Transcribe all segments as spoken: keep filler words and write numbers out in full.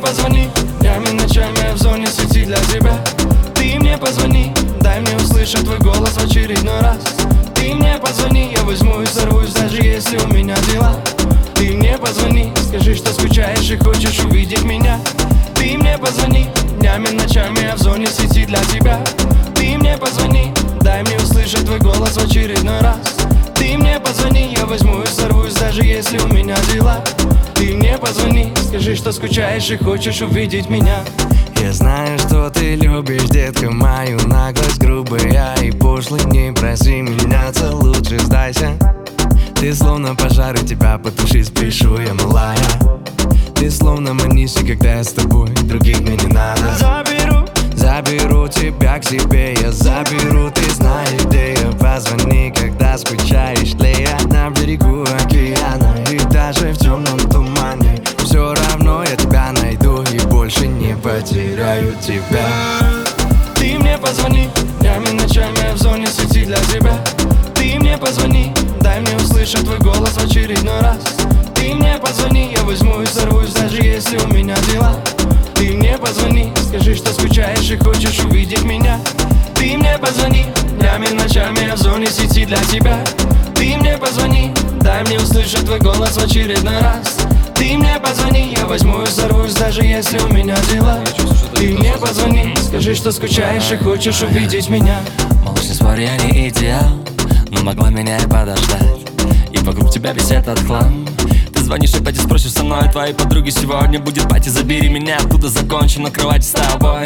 позвони, днями, ночами я в зоне сети для тебя. Ты мне позвони, дай мне услышать твой голос в очередной раз. Ты мне позвони, я возьму и сорвусь, даже если у меня дела. Ты мне позвони, скажи, что скучаешь и хочешь увидеть меня. Ты мне позвони, днями, ночами я в зоне сети для тебя. Ты мне позвони, дай мне услышать твой голос в очередной раз. Ты мне позвони, я возьму и сорвусь, даже если у меня дела. Ты мне позвони, скажи, что скучаешь и хочешь увидеть меня. Я знаю, что ты любишь, детка, мою наглость грубая и пошлый. Не проси меняться, лучше сдайся. Ты словно пожар, и тебя потушить спешу я, малая. Ты словно манишься, когда я с тобой, других мне не надо. Заберу, заберу тебя к себе, я заберу. Ты знаешь, где я, позвони, когда скучаешь, тлея на берегу океана. И даже в темном тумане все равно я тебя найду и больше не потеряю тебя. Ты мне позвони, днями, ночами я в зоне сети для тебя. Ты мне позвони, дай мне услышать твой голос в очередной раз. Ты мне позвони, я возьму и сорвусь, даже если у меня дела. Ты мне позвони, скажи, что скучаешь и хочешь увидеть меня. Ты мне позвони, днями, ночами я в зоне сети для тебя. Ты мне позвони, дай мне услышать твой голос в очередной раз. Ты мне позвони, я возьму и сорвусь, даже если у меня дела. Ты мне позвони, скажи, что скучаешь и хочешь увидеть меня. Малыш, не спорь, я не идеал, но могла меня и подождать. И вокруг тебя весь этот хлам. Ты звонишь опять и спросишь со мной, твоей подруги сегодня будет пати. Забери меня оттуда, закончим на кровати с тобой.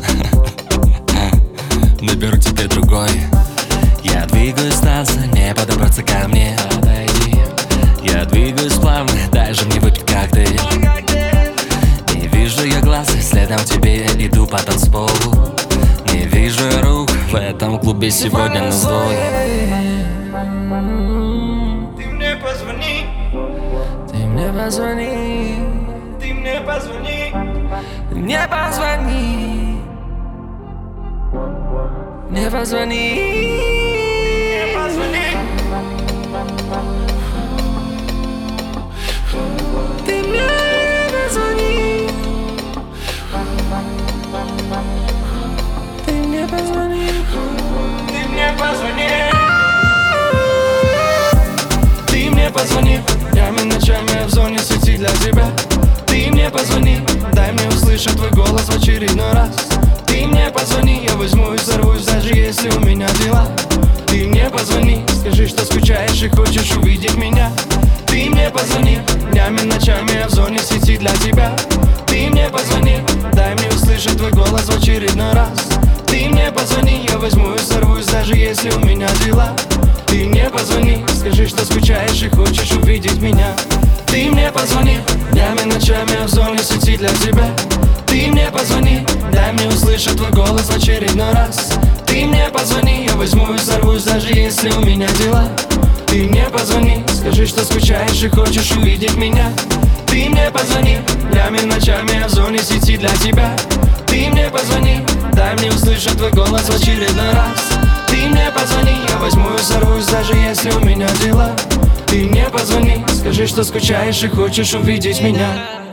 Наберу тебе другой. Я двигаюсь танца, не подобраться ко мне. Подойди. Я двигаюсь плавно, дай же мне выпить коктейль. Не вижу я глаз, следом тебе я иду по танцполу. Не вижу я рук в этом клубе сегодня нас двое. Ты мне позвони, Ты мне позвони, ты мне позвони. мне позвони, мне позвони. Ты мне позвони, ты мне позвони, Ты мне позвони. Ты мне позвони, днями, ночами я в зоне сети для тебя. Ты мне позвони, дай мне услышать твой голос в очередной раз. Ты мне позвони, я возьму и сорвусь, даже если у меня дела. Ты мне позвони, скажи, что скучаешь и хочешь увидеть меня. Ты мне позвони, днями, ночами я в зоне сети для тебя. Ты мне позвони, дай мне услышать твой голос в очередной раз. Ты мне позвони, я возьму и сорвусь, даже если у меня дела. Ты мне позвони, скажи, что скучаешь и хочешь увидеть меня. Ты мне позвони, днями, ночами я в зоне сети для тебя. Ты мне позвони, дай мне услышать твой голос в очередной раз. Ты мне позвони, я возьму и сорвусь, даже если у меня дела. Ты мне позвони, скажи, что скучаешь и хочешь увидеть меня. Ты мне позвони, днями, ночами я в зоне сети для тебя. Ты мне позвони, дай мне услышать твой голос в очередной раз. Ты мне позвони, я возьму и сорвусь, даже если у меня дела. Ты мне позвони, скажи, что скучаешь и хочешь увидеть меня.